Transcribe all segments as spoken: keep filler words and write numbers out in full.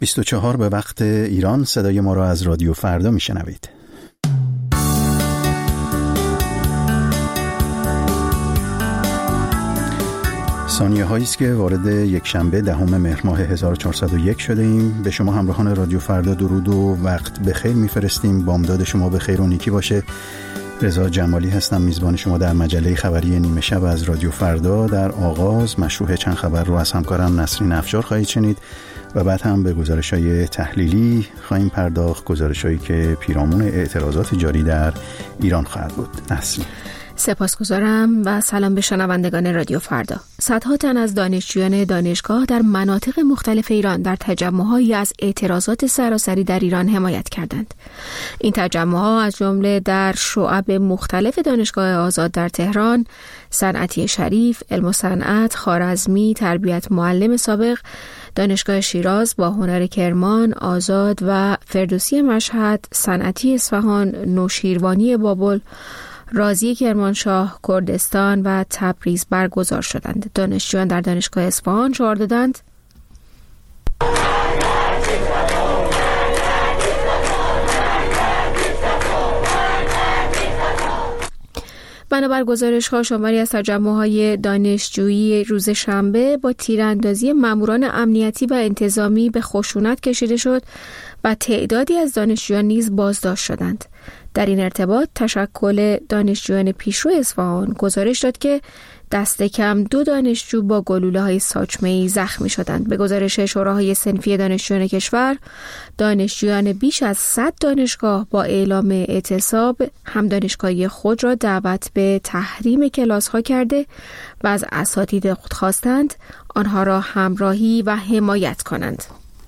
بیست و چهار به وقت ایران. صدای ما را از رادیو فردا میشنوید. ثانیه هایی است که وارد یک شنبه دهم مهر ماه هزار و چهارصد و یک شده ایم. به شما همراهان رادیو فردا درود و وقت بخیر میفرستیم. بامداد شما بخیر و نیکی باشه. رضا جمالی هستم، میزبان شما در مجله خبری نیمه شب از رادیو فردا. در آغاز مشروح چند خبر رو از همکارم نسرین افشار خواهید شنید و بعد هم به گزارش‌های تحلیلی خواهیم پرداخت، گزارش‌هایی که پیرامون اعتراضات جاری در ایران خواهد بود. نسرین. سپاسگزارم و سلام به شنوندگان رادیو فردا. صدها تن از دانشجویان دانشگاه در مناطق مختلف ایران در تجمع‌هایی از اعتراضات سراسری در ایران حمایت کردند. این تجمع‌ها از جمله در شعب مختلف دانشگاه آزاد در تهران، صنعتی شریف، علم و صنعت، خوارزمی، تربیت معلم سابق، دانشگاه شیراز، با هنر کرمان، آزاد و فردوسی مشهد، صنعتی اصفهان، نوشیروانی بابل، رازی کرمانشاه، کردستان و تبریز برگزار شدند. دانشجویان در دانشگاه اصفهان شعار دادند: بنابر گزارش‌ها شماری از تجمع‌های دانشجویی روز شنبه با تیراندازی ماموران امنیتی و انتظامی به خشونت کشیده شد و تعدادی از دانشجویان نیز بازداشت شدند. در این ارتباط تشکل دانشجویان پیشرو اصفهان گزارش داد که دست کم دو دانشجو با گلوله‌های ساچمه‌ای زخمی شدند. به گزارش شوراهای صنفی دانشجویان کشور، دانشجویان بیش از صد دانشگاه با اعلام اعتصاب هم دانشگاهی خود را دعوت به تحریم کلاس‌ها کرده و از اساتید خود خواستند آنها را همراهی و حمایت کنند.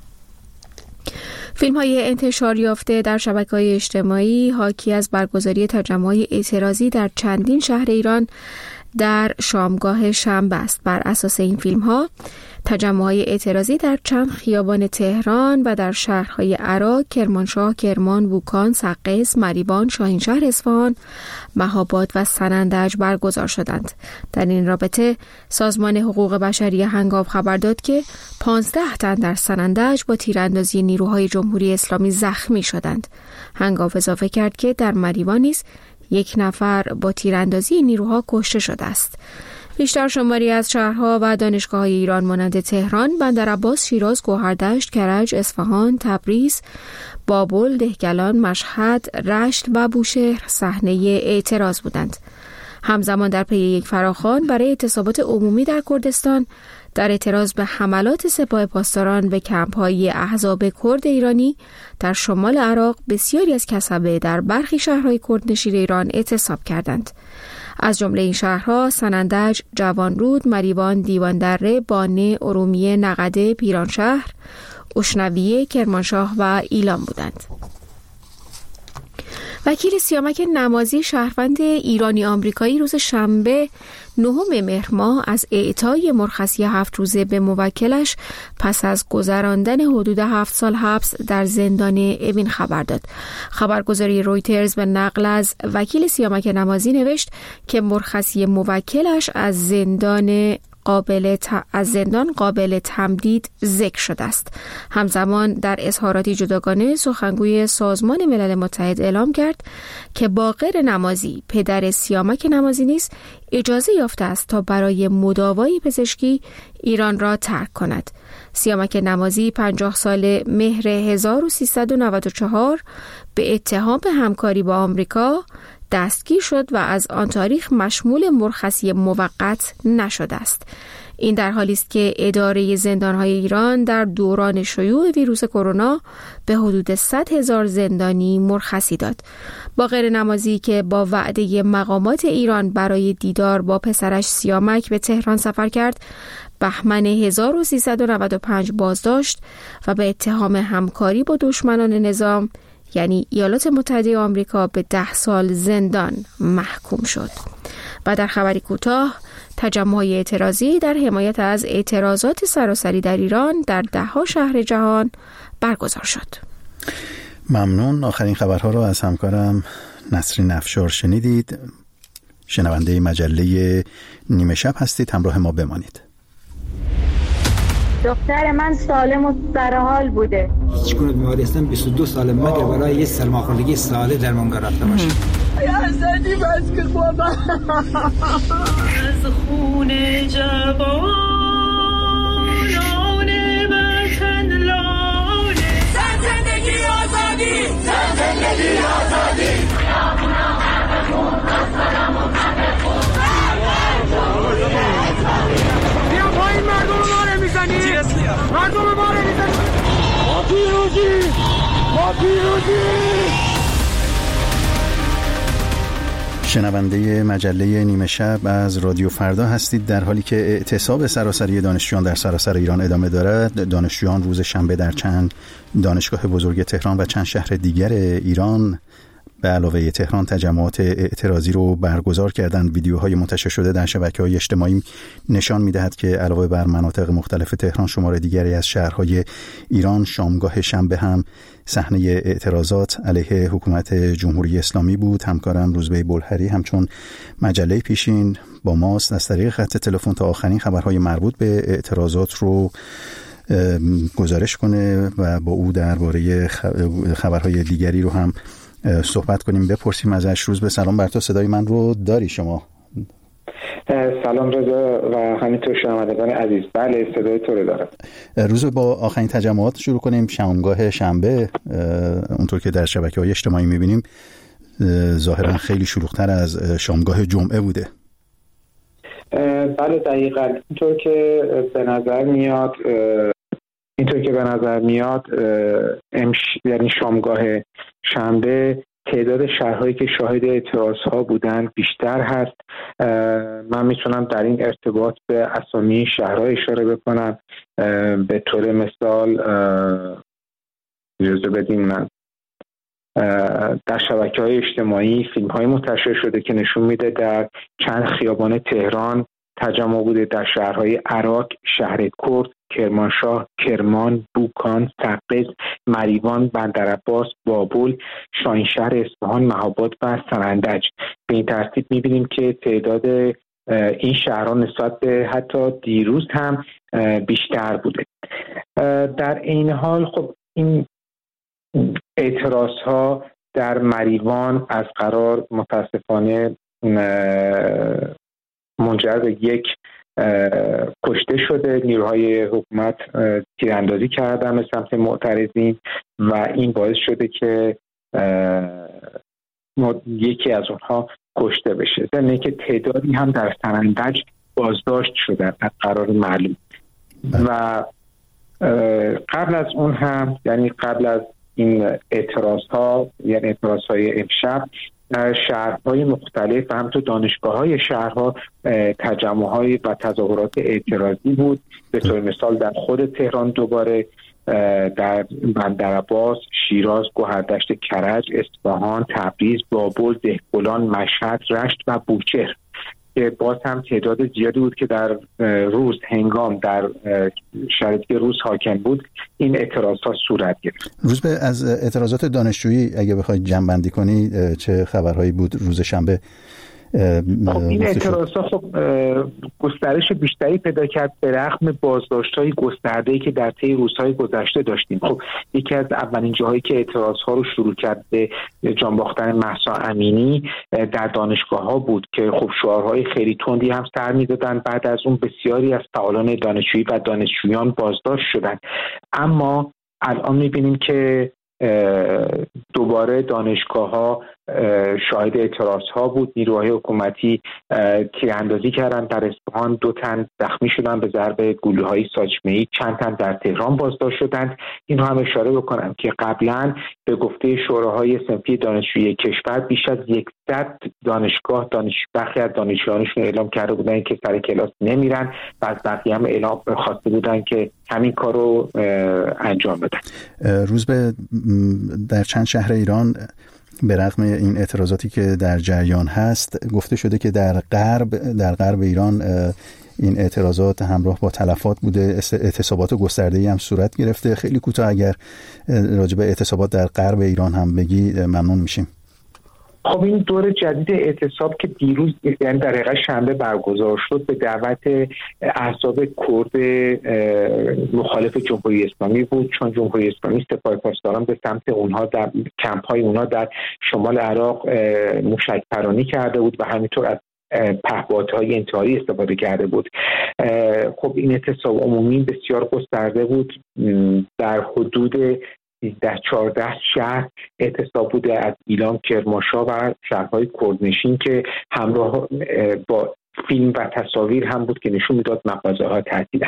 فیلم‌های انتشار یافته در شبکه‌های اجتماعی حاکی از برگزاری تجمع‌های اعتراضی در چندین شهر ایران در شامگاه شنبه است. بر اساس این فیلم‌ها تجمع‌های اعتراضی در چند خیابان تهران و در شهرهای عراق، کرمانشاه، کرمان، بوکان، سقز، مریوان، شاهینشهر اصفهان، مهاباد و سنندج برگزار شدند. در این رابطه سازمان حقوق بشری هنگام خبر داد که پانزده تن در سنندج با تیراندازی نیروهای جمهوری اسلامی زخمی شدند. هنگام اضافه کرد که در مریوان نیز یک نفر با تیراندازی نیروها کشته شده است. بیشتر شماری از شهرها و دانشگاه‌های ایران مانند تهران، بندرعباس، شیراز، گوهردشت، کرج، اصفهان، تبریز، بابل، دهقلان، مشهد، رشت و بوشهر صحنه اعتراض بودند. همزمان در پی یک فراخوان برای اعتصابات عمومی در کردستان در اعتراض به حملات سپاه پاسداران به کمپ‌های احزاب کرد ایرانی در شمال عراق، بسیاری از کسبه در برخی شهرهای کردنشین ایران اعتصاب کردند. از جمله این شهرها سنندج، جوانرود، مریوان، دیواندره، بانه، ارومیه، نقده، پیرانشهر، اشنویه، کرمانشاه و ایلام بودند. وکیل سیامک نمازی شهروند ایرانی آمریکایی روز شنبه نهم مهر ماه از اعطای مرخصی هفت روزه به موکلش پس از گذراندن حدود هفت سال حبس در زندان اوین خبر داد. خبرگزاری رویترز به نقل از وکیل سیامک نمازی نوشت که مرخصی موکلش از زندان قابل ت... از زندان قابل تمدید ذکر شده است. همزمان در اظهاراتی جداگانه سخنگوی سازمان ملل متحد اعلام کرد که باقر نمازی پدر سیامک نمازی نیز اجازه یافته است تا برای مداوای پزشکی ایران را ترک کند. سیامک نمازی پنجاه سال مهر هزار و سیصد و نود و چهار به اتهام همکاری با آمریکا دستگیر شد و از آن تاریخ مشمول مرخصی موقت نشده است. این در حالی است که اداره زندان‌های ایران در دوران شیوع ویروس کرونا به حدود صد هزار زندانی مرخصی داد. باقر نمازی که با وعده مقامات ایران برای دیدار با پسرش سیامک به تهران سفر کرد، بهمن هزار و سیصد و نود و پنج بازداشت و به اتهام همکاری با دشمنان نظام یعنی ایالات متحده آمریکا به ده سال زندان محکوم شد. و در خبری کوتاه، تجمع‌های اعتراضی در حمایت از اعتراضات سراسری در ایران در ده‌ها شهر جهان برگزار شد. ممنون. آخرین خبرها را از همکارم نسرین افشار شنیدید. شنونده مجله نیمه شب هستید، همراه ما بمانید. دختر من سالم و سرحال بوده. هیچ گونه بیماری هستن بیست و دو سال مگر برای یه سرماخوردگی ساله درمانگاه رفته باشه. یا زدی بس که بابا از خون جوانان وطن لاله. زن زندگی آزادی، زن زندگی آزادی. بیا پایین، مردم ما رو میزنی، مردم ما رو میزنی. ما پیروزی، ما پیروزی. شنونده مجله نیمه شب از رادیو فردا هستید. در حالی که اعتصاب سراسری دانشجویان در سراسر ایران ادامه دارد، دانشجویان روز شنبه در چند دانشگاه بزرگ تهران و چند شهر دیگر ایران به علاوه تهران تجمعات اعتراضی رو برگزار کردند. ویدیوهای منتشر شده در شبکه‌های اجتماعی نشان می‌دهد که علاوه بر مناطق مختلف تهران، شمار دیگری از شهرهای ایران شامگاه شنبه هم صحنه اعتراضات علیه حکومت جمهوری اسلامی بود. همکارم روزبه بلهری همچون مجله پیشین با ماست از طریق خط تلفن تا آخرین خبرهای مربوط به اعتراضات رو گزارش کنه و با او درباره خبرهای دیگری رو هم صحبت کنیم. بپرسیم ازش. روز به سلام بر تو، صدای من رو داری شما؟ سلام رضا و همینطور شنوندگان عزیز. بله صدای تو رو دارم. روز با آخرین تجمعات شروع کنیم. شامگاه شنبه اونطور که در شبکه‌های اجتماعی می‌بینیم ظاهراً خیلی شلوغ‌تر از شامگاه جمعه بوده. بله دقیقاً اینطور که به نظر میاد اینطور که به نظر میاد امش... یعنی شامگاه شنبه تعداد شهرهایی که شاهد اعتراضها بودن بیشتر هست. من میتونم در این ارتباط به اسامی شهرها اشاره بکنم. به طور مثال اجازه بدین من در شبکه‌های اجتماعی فیلم‌های منتشر شده که نشون میده در چند خیابان تهران تجمع بوده. در شهرهای عراق، شهرکرد، کرمانشاه، کرمان، بوکان، تبریز، مریوان، بندرعباس، بابل، شاهینشهر اصفهان، مهاباد و سنندج. به این ترتیب می‌بینیم که تعداد این شهرها نسبت به حتی دیروز هم بیشتر بوده. در این حال خب این اعتراضها در مریوان از قرار متاسفانه منجر به یک کشته شده. نیروهای حکومت تیراندازی کردن به سمت معترضین و این باعث شده که یکی از اونها کشته بشه. ضمن اینکه تعدادی هم در سنندج بازداشت شدن از قرار معلوم. و قبل از اون هم یعنی قبل از این اعتراض ها یعنی اعتراض های امشب شهرهای مختلف و همینطور دانشگاه‌های شهرها تجمع‌های و تظاهرات اعتراضی بود. به طور مثال در خود تهران دوباره، در بندرعباس، شیراز، گوهردشت کرج، اصفهان، تبریز، بابل، دهقلان، مشهد، رشت و بوشهر که باز هم تعداد زیادی بود که در روز هنگام در شرایطی که روز حاکم بود این اعتراضات صورت گرفت. روز به از اعتراضات دانشجویی اگه بخوای جمع‌بندی کنی چه خبرهایی بود روز شنبه؟ خب این اعتراضات خب گسترش بیشتری پیدا کرد به رغم بازداشت‌های گسترده‌ای که در طی روزهای گذشته داشتیم. خب یکی از اولین جاهایی که اعتراض‌ها رو شروع کرد به جان باختن مهسا امینی در دانشگاه‌ها بود که خب شعارهای خیلی تندی هم سر می‌دادن. بعد از اون بسیاری از فعالان دانشجویی و دانشجویان بازداشت شدند. اما الان می‌بینیم که دوباره دانشگاه‌ها شاهد اعتراض‌ها بود. نیروهای حکومتی تیراندازی کردن. در اصفهان دو تن زخمی شدن به ضرب گلوله‌های ساچمه‌ای، چند تن در تهران بازداشت شدند. اینو هم اشاره بکنم که قبلا به گفته شوراهای صنفی دانشجویی کشور بیش از صد دانشگاه دانش بخشی از دانشجویانشون اعلام کرده بودن که سر کلاس نمیرن و از بقیه هم اعلام خواسته بودن که همین کارو انجام بدن. روز به در چند شهر ایران به رغم این اعتراضاتی که در جریان هست گفته شده که در غرب در غرب ایران این اعتراضات همراه با تلفات بوده. اعتصابات گسترده‌ای هم صورت گرفته. خیلی کوتاه اگر راجع به اعتصابات در غرب ایران هم بگی ممنون میشیم. خب این دور جدید اعتصاب که دیروز یعنی در حقیقت شنبه برگزار شد به دعوت احزاب کرد مخالف جمهوری اسلامی بود، چون جمهوری اسلامی سپاه پاسداران به سمت اونها در کمپ‌های اونها در شمال عراق موشک پرانی کرده بود و همینطور از پهپادهای انتحاری استفاده کرده بود. خب این اعتصاب عمومی بسیار گسترده بود، در حدود سیزده چهارده شهر اعتصاب بوده، از ایلام، کرمانشاه و شهرهای کردنشین که همراه با فیلم و تصاویر هم بود که نشون میداد مغازه‌ها تعطیلن.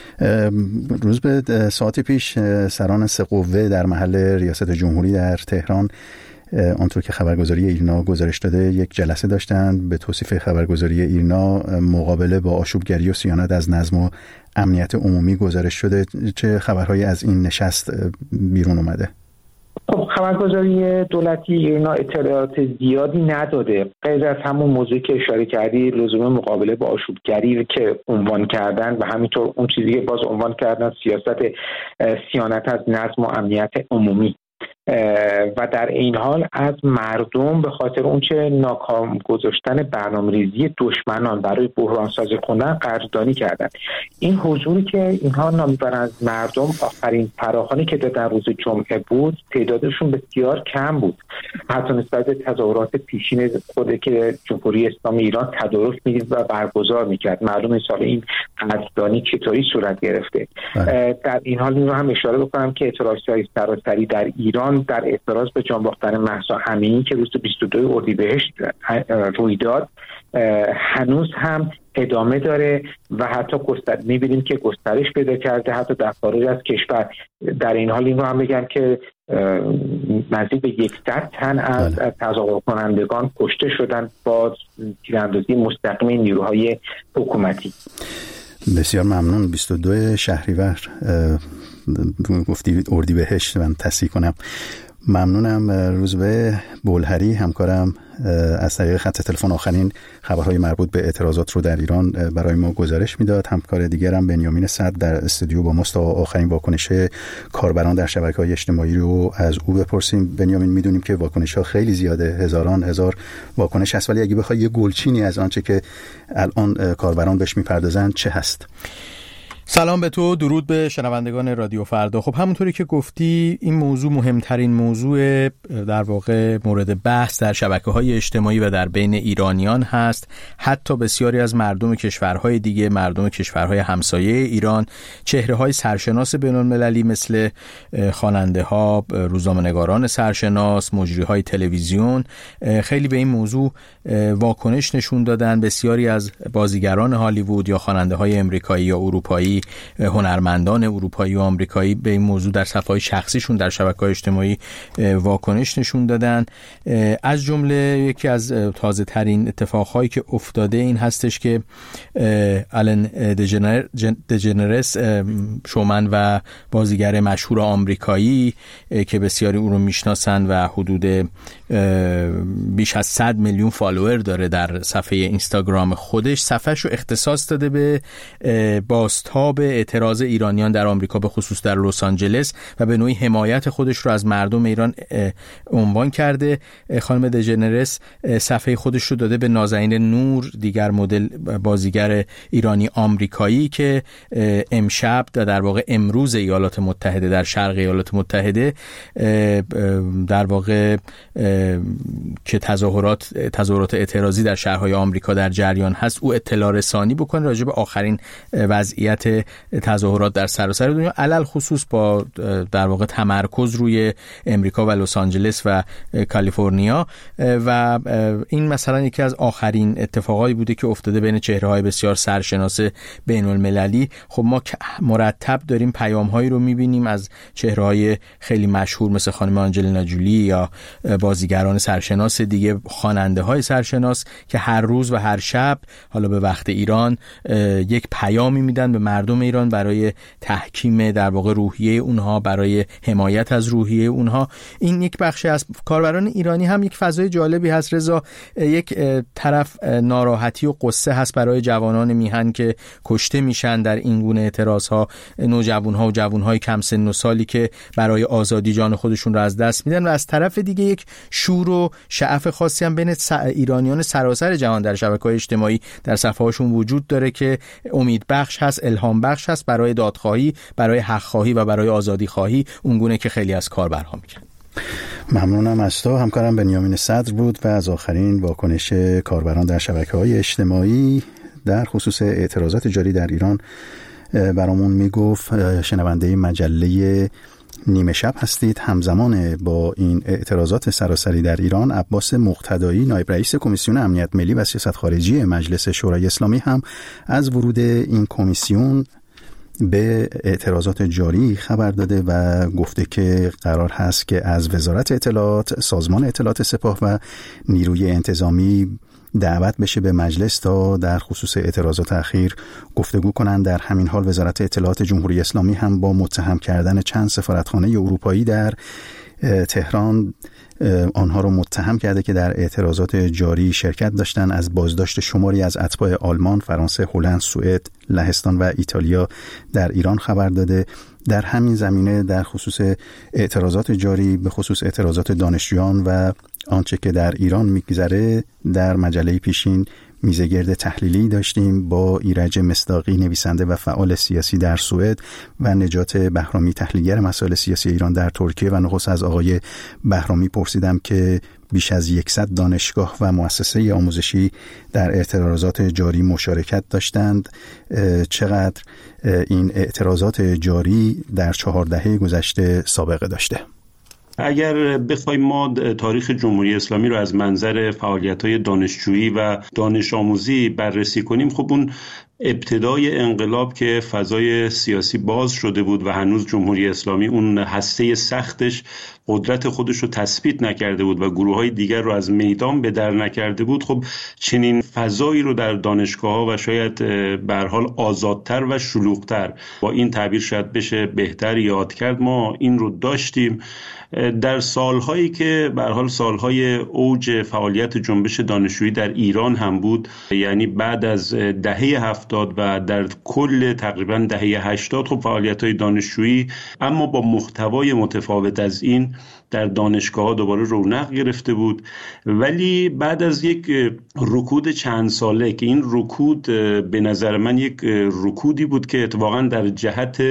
روز به ساعتی پیش سران سه قوه در محل ریاست جمهوری در تهران، آنطور که خبرگزاری ایرنا گزارش داده، یک جلسه داشتند. به توصیف خبرگزاری ایرنا مقابله با آشوبگری و صیانت از نظم و امنیت عمومی گزارش شده. چه خبرهایی از این نشست بیرون اومده؟ خب خبرگزاری دولتی ایرنا اطلاعات زیادی نداده غیر از همون موضوعی که اشاره کردی، لزوم مقابله با آشوبگری که عنوان کردن و همینطور اون چیزی که باز عنوان کردن سیاست صیانت از نظم و امنیت عمومی. و در این حال از مردم به خاطر اونچه ناکام گذاشتن برنامه‌ریزی دشمنان برای بحران سازی خوندن قدردانی کردند. این حضوری که اینها نام میبرند از مردم، آخرین فراخوانی که در روز جمعه بود تعدادشون بسیار کم بود، حتی نسبت به تظاهرات پیشین خود که جمهوری اسلامی ایران تدارک می‌دید و برگزار می‌کرد. معلومه حساب این قدردانی چطوری صورت گرفته. در این حال این رو هم اشاره بکنم که اعتراض‌های سراسری در ایران در اعتراض به جان باختن مهسا امینی که روز بیست و دو اردیبهشت روی داد هنوز هم ادامه داره و حتی گستر می‌بینیم که گسترش پیدا کرده حتی در خارج از کشور. در این حال این رو هم بگم که نزدیک به یکصد تن از تظاهر کنندگان کشته شدن با تیراندازی مستقیم نیروهای حکومتی. بسیار ممنون. بیست و دو شهریور گفتی اردیبهشت، من تصحیح کنم. ممنونم. روزبه بولهری همکارم از طریق خط تلفن آخرین خبرهای مربوط به اعتراضات رو در ایران برای ما گزارش میداد. همکار دیگرم بنیامین صدر در استودیو با ماست تا آخرین واکنش کاربران در شبکه‌های اجتماعی رو از او بپرسیم. بنیامین، میدونیم که واکنش‌ها خیلی زیاده، هزاران هزار واکنش هست، ولی اگه بخوای یه گلچینی از آنچه که الان کاربران بهش میپردازن چه هست؟ سلام به تو، درود به شنوندگان رادیو فردا. خب همونطوری که گفتی این موضوع مهمترین موضوع در واقع مورد بحث در شبکه‌های اجتماعی و در بین ایرانیان هست. حتی بسیاری از مردم کشورهای دیگه، مردم کشورهای همسایه ایران، چهره‌های سرشناس بین‌المللی مثل خواننده‌ها، روزنامه‌نگاران سرشناس، مجری‌های تلویزیون خیلی به این موضوع واکنش نشون دادن. بسیاری از بازیگران هالیوود یا خواننده‌های آمریکایی یا اروپایی، هنرمندان اروپایی و آمریکایی به این موضوع در صفحه‌های شخصیشون در شبکه‌های اجتماعی واکنش نشون دادن. از جمله یکی از تازه ترین اتفاقهایی که افتاده این هستش که آلن دژنرس، شومن و بازیگر مشهور آمریکایی که بسیاری او رو میشناسن و حدود بیش از صد میلیون فالوور داره در صفحه اینستاگرام خودش، صفحه‌ش رو اختصاص داده به بازتاب اعتراض ایرانیان در آمریکا، به خصوص در لس آنجلس، و به نوعی حمایت خودش رو از مردم ایران عنوان کرده. خانم دژنرس صفحه خودش رو داده به نازنین نور، دیگر مدل بازیگر ایرانی آمریکایی که امشب در واقع امروز ایالات متحده، در شرق ایالات متحده در واقع که تظاهرات تظاهرات اعتراضی در شهرهای آمریکا در جریان هست، او اطلاع رسانی بکنه راجع به آخرین وضعیت تظاهرات در سراسر دنیا، علل خصوص با در واقع تمرکز روی امریکا و لس آنجلس و کالیفرنیا. و این مثلا یکی از آخرین اتفاقایی بوده که افتاده بین چهره‌های بسیار سرشناس بین‌المللی. خب ما مرتب داریم پیام‌هایی رو می‌بینیم از چهره‌های خیلی مشهور مثل خانم آنجلینا جولی یا بازیگران سرشناس دیگه، خواننده‌های سرشناس که هر روز و هر شب، حالا به وقت ایران، یک پیامی میدن به مردم مردم ایران، برای تحکیم در واقع روحیه اونها، برای حمایت از روحیه اونها. این یک بخش از کاربران ایرانی هم یک فضای جالبی هست رضا. یک طرف ناراحتی و قصه هست برای جوانان میهن که کشته میشن در این گونه اعتراضها، نوجوانها و جوانهای کم سن و سالی که برای آزادی جان خودشون رو از دست میدن، و از طرف دیگه یک شور و شعف خاصی هم بین ایرانیان سراسر جهان در شبکه‌های اجتماعی در صفحه‌هاشون وجود داره که امید بخش هست، الهام بخش هست برای دادخواهی، برای حق خواهی و برای آزادی خواهی، اونگونه که خیلی از کاربرها میگن. ممنونم از تو. همکارم بنیامین صدر بود و از آخرین واکنش کاربران در شبکه‌های اجتماعی در خصوص اعتراضات جاری در ایران برامون میگفت. شنونده مجله نیمه شب هستید. همزمان با این اعتراضات سراسری در ایران، عباس مقتدایی نایب رئیس کمیسیون امنیت ملی و سیاست خارجی مجلس شورای اسلامی هم از ورود این کمیسیون به اعتراضات جاری خبر داده و گفته که قرار هست که از وزارت اطلاعات، سازمان اطلاعات سپاه و نیروی انتظامی دعوت بشه به مجلس تا در خصوص اعتراضات اخیر گفتگو کنند. در همین حال وزارت اطلاعات جمهوری اسلامی هم با متهم کردن چند سفارتخانه اروپایی در تهران آنها رو متهم کرده که در اعتراضات جاری شرکت داشتن. از بازداشت شماری از اتباع آلمان، فرانسه، هلند، سوئد، لهستان و ایتالیا در ایران خبر داده. در همین زمینه در خصوص اعتراضات جاری، به خصوص اعتراضات دانشجویان و آنچه که در ایران میگذره، در مجله پیشین میزگرد تحلیلی داشتیم با ایرج مصداقی، نویسنده و فعال سیاسی در سوئد، و نجات بهرامی، تحلیلگر مسائل سیاسی ایران در ترکیه. و نخست از آقای بهرامی پرسیدم که بیش از یکصد دانشگاه و مؤسسه آموزشی در اعتراضات جاری مشارکت داشتند. چقدر این اعتراضات جاری در چهار دهه گذشته سابقه داشته؟ اگر بخوایم ما تاریخ جمهوری اسلامی رو از منظر فعالیت‌های دانشجویی و دانش آموزی بررسی کنیم، خب اون ابتدای انقلاب که فضای سیاسی باز شده بود و هنوز جمهوری اسلامی اون هسته سختش قدرت خودش رو تثبیت نکرده بود و گروه‌های دیگر رو از میدان به در نکرده بود، خب چنین فضایی رو در دانشگاه‌ها و شاید به هر حال آزادتر و شلوغ‌تر، با این تعبیر شاید بشه بهتر یاد کرد، ما این رو داشتیم در سالهایی که به هر حال سالهای اوج فعالیت جنبش دانشجویی در ایران هم بود، یعنی بعد از دهه هفتاد و در کل تقریبا دهه هشتاد، خب فعالیت‌های دانشجویی اما با محتوای متفاوت از این در دانشگاه‌ها دوباره رونق گرفته بود. ولی بعد از یک رکود چند ساله که این رکود به نظر من یک رکودی بود که اتفاقا در جهت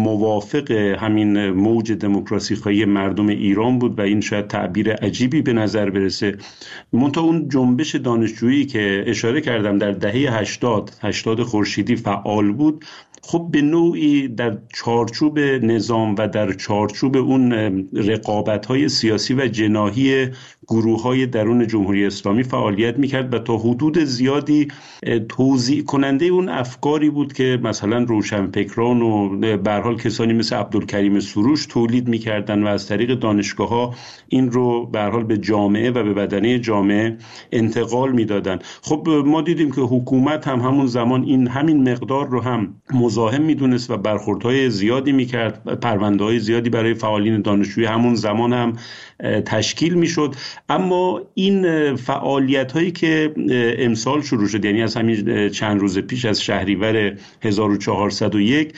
موافق همین موج دموکراسی خواهی مردم ایران بود و این شاید تعبیر عجیبی به نظر برسه، منتها اون جنبش دانشجویی که اشاره کردم در دهه هشتاد هشتاد خورشیدی فعال بود، خب به نوعی در چارچوب نظام و در چارچوب اون رقابت‌های سیاسی و جناحی گروه‌های درون جمهوری اسلامی فعالیت می‌کرد و تا حدود زیادی توزیع کننده اون افکاری بود که مثلا روشنفکران و به هر حال کسانی مثل عبدالکریم سروش تولید می‌کردن و از طریق دانشگاه‌ها این رو به هر حال به جامعه و به بدنه جامعه انتقال می‌دادن. خب ما دیدیم که حکومت هم همون زمان این همین مقدار رو هم مزاحم می‌دونست و برخوردهای زیادی می‌کرد، پرونده‌های زیادی برای فعالین دانشجویی همون زمان هم تشکیل میشد. اما این فعالیت هایی که امسال شروع شد، یعنی از همین چند روز پیش از شهریور هزار و چهارصد و یک،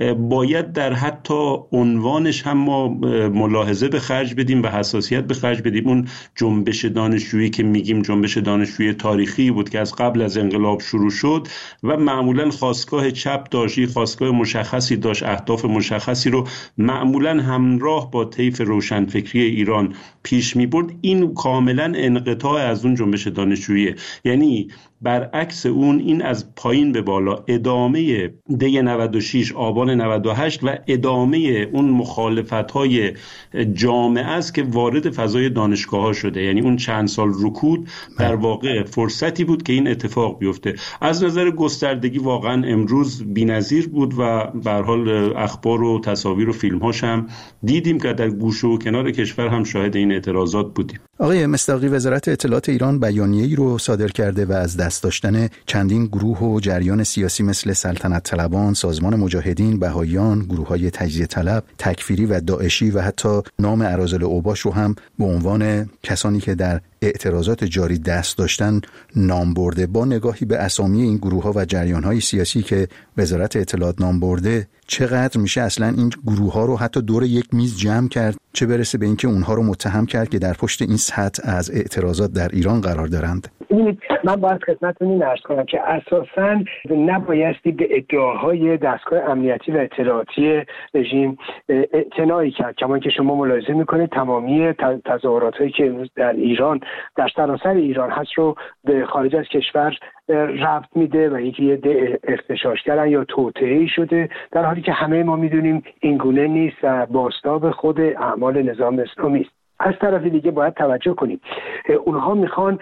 باید در حتی عنوانش هم ما ملاحظه به خرج بدیم و حساسیت به خرج بدیم. اون جنبش دانشجویی که میگیم جنبش دانشجویی تاریخی بود که از قبل از انقلاب شروع شد و معمولا خاستگاه چپ داشت، خاستگاه مشخصی داشت، اهداف مشخصی رو معمولا همراه با طیف روشنفکری ایران پیش می برد. این کاملا انقطاع از اون جنبش دانشجویی، یعنی برعکس اون این از پایین به بالا ادامه دی نود و شش آبان نود و هشت و ادامه اون مخالفت‌های جامعه است که وارد فضای دانشگاه‌ها شده. یعنی اون چند سال رکود در واقع فرصتی بود که این اتفاق بیفته. از نظر گستردگی واقعا امروز بی‌نظیر بود و به هر حال اخبار و تصاویر و فیلم‌هاش هم دیدیم که در گوشه و کنار کشور هم شاهد این اعتراضات بودیم. آقای مصداقی، وزارت اطلاعات ایران بیانیه‌ای رو صادر کرده و از دست داشتن چندین گروه و جریان سیاسی مثل سلطنت طلبان، سازمان مجاهدین، بهائیان، گروه‌های تجزیه طلب، تکفیری و داعشی و حتی نام اراذل اوباش رو هم به عنوان کسانی که در اعتراضات جاری دست داشتن نام برده. با نگاهی به اسامی این گروه‌ها و جریان‌های سیاسی که وزارت اطلاعات نام برده، چقدر میشه اصلا این گروه‌ها رو حتی دور یک میز جمع کرد، چه برسه به اینکه اونها رو متهم کرد که در پشت این سطح از اعتراضات در ایران قرار دارند؟ من باید خدمتتون این عرض کنم که اساساً نبایستی به ادعاهای دستگاه امنیتی و اطلاعاتی رژیم اعتنایی کرد. کما که شما ملاحظه میکنید تمامی تظاهرات‌هایی که امروز در ایران در سراسر ایران هست رو به خارج از کشور ربط میده و یکی یه اختشاش کردن یا توطئه‌ای شده، در حالی که همه ما میدونیم این گونه نیست و بازتاب خود اعمال نظام اسلامی است. از طرف دیگه باید توجه کنیم اونها میخوان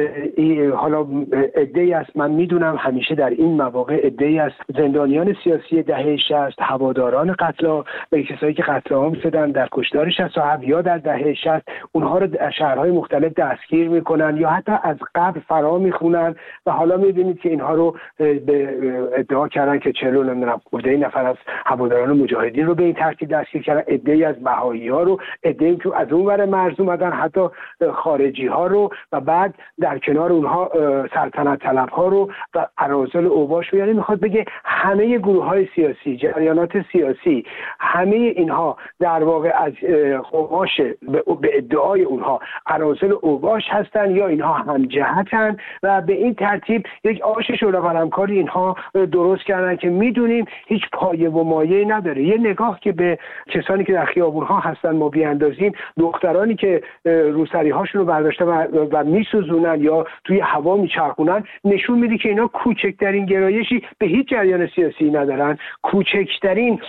حالا عده‌ای است، من میدونم همیشه در این مواقع عده‌ای است زندانیان سیاسی دهه شصت، هواداران قتل و کسایی که قتل عام شدن در کشتار شصت و هفت یا در دهه شصت، اونها رو در شهرهای مختلف دستگیر میکنن یا حتی از قبل فرا میخونن و حالا میبینید که اینها رو به ادعا کردن که چلو نمیدونم خورده نفر از هواداران مجاهدین رو به این ترتیب دستگیر کردن، عده‌ای از بهائی‌ها رو، عده‌ای که از اون مرز اومدن حتی خارجی ها رو و بعد در کنار اونها سلطنت طلب ها رو و اراذل اوباش رو. یعنی میخواد بگه همه گروه های سیاسی، جریانات سیاسی، همه اینها در واقع از قماش به ادعای اونها اراذل اوباش هستن یا اینها هم جهتن و به این ترتیب یک آش شورا قلمکاری اینها درست کردن که میدونیم هیچ پایه و مایه نداره. یه نگاه که به کسانی که در خیابون ها هستن ما بیاندازیم، دختران که روسری هاشون رو برداشته و, و میسوزونن یا توی هوا میچرخونن، نشون میده که اینا کوچکترین گرایشی به هیچ جریان سیاسی ندارن، کوچکترین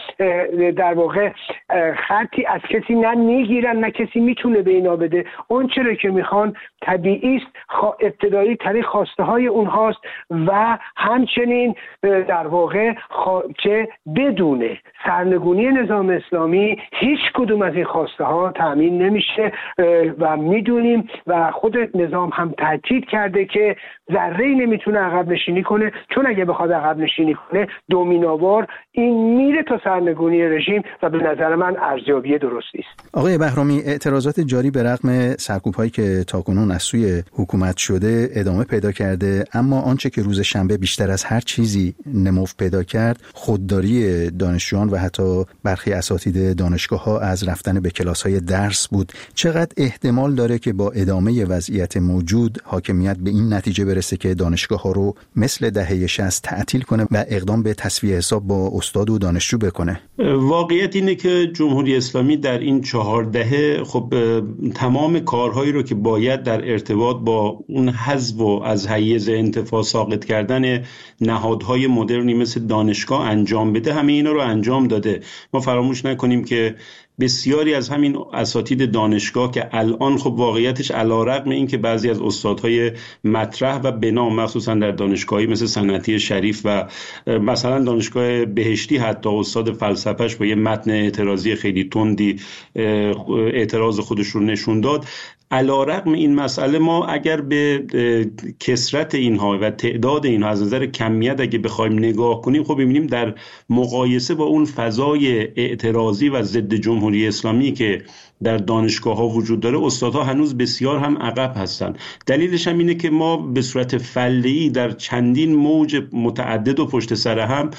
در واقع خطی از کسی نه میگیرن نه کسی میتونه به اینا بده. اون چرا که میخوان طبیعی است، ابتدایی ترین خواسته های اونهاست و همچنین در واقع که بدون سرنگونی نظام اسلامی هیچ کدوم از این خواسته ها تامین نمیشه و میدونیم و خود نظام هم تاکید کرده که ذره‌ای نمیتونه عقب نشینی کنه، چون اگه بخواد عقب نشینی کنه دومینووار این میره تا سرنگونی رژیم و به نظر من ارزیابی درستی است. آقای بهرامی، اعتراضات جاری به رغم سرکوب‌هایی که تاکنون از سوی حکومت شده ادامه پیدا کرده، اما آنچه که روز شنبه بیشتر از هر چیزی نمو پیدا کرد خودداری دانشجویان و حتی برخی اساتید دانشگاه‌ها از رفتن به کلاس‌های درس بود. چقدر احتمال داره که با ادامه وضعیت موجود حاکمیت به این نتیجه برسه که دانشگاه‌ها رو مثل دهه شصت تعطیل کنه و اقدام به تسویه حساب با استاد و دانشجو بکنه؟ واقعیت اینه که جمهوری اسلامی در این چهار دهه خب تمام کارهایی رو که باید در ارتباط با اون حذف و از حیز انتفاع ساقط کردن نهادهای مدرنی مثل دانشگاه انجام بده، همه اینا رو انجام داده. ما فراموش نکنیم که بسیاری از همین اساتید دانشگاه که الان خب واقعیتش علیرغم این که بعضی از استادهای مطرح و بنا مخصوصا در دانشگاهی مثل صنعتی شریف و مثلا دانشگاه بهشتی حتی استاد فلسفهش با یه متن اعتراضی خیلی تندی اعتراض خودش رو نشون داد، علیرغم این مسئله ما اگر به کثرت اینها و تعداد اینها از نظر کمیت اگه بخوایم نگاه کنیم، خب می‌بینیم در مقایسه با اون فضای اعتراضی و ضد جمهوری اسلامی که در دانشگاه‌ها وجود داره، استادها هنوز بسیار هم عقب هستن. دلیلش هم اینه که ما به صورت فله‌ای در چندین موج متعدد و پشت سر هم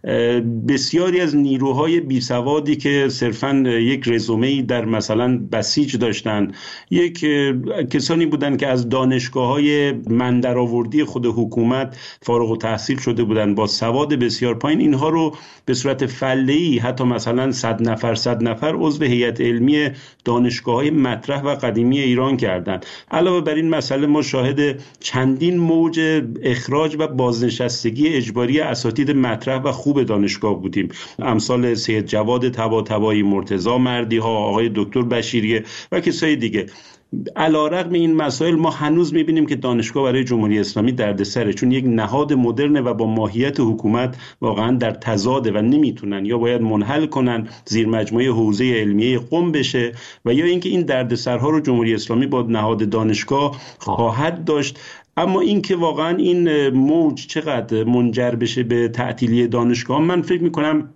بسیاری از نیروهای بیسوادی که صرفاً یک رزومه‌ای در مثلا بسیج داشتن، یک کسانی بودن که از دانشگاه‌های من درآوردی خود حکومت فارغ التحصیل شده بودن با سواد بسیار پایین، اینها رو به صورت فله‌ای حتی مثلا صد نفر صد نفر عضو هیئت علمی دانشگاه‌های مطرح و قدیمی ایران کردن. علاوه بر این مسئله ما شاهد چندین موج اخراج و بازنشستگی اجباری اساتید مطرح و خوب دانشگاه بودیم، امثال سید جواد طباطبایی، مرتضی مردی‌ها، آقای دکتر بشیریه و کسای دیگه. علیرغم این مسائل ما هنوز میبینیم که دانشگاه برای جمهوری اسلامی دردسره، چون یک نهاد مدرن و با ماهیت حکومت واقعا در تضاده و نمیتونن، یا باید منحل کنن، زیر مجموعه حوزه علمیه قم بشه، و یا اینکه این دردسرها رو جمهوری اسلامی با نهاد دانشگاه خواهد داشت. اما اینکه واقعا این موج چقدر منجر بشه به تعطیلی دانشگاه، من فکر میکنم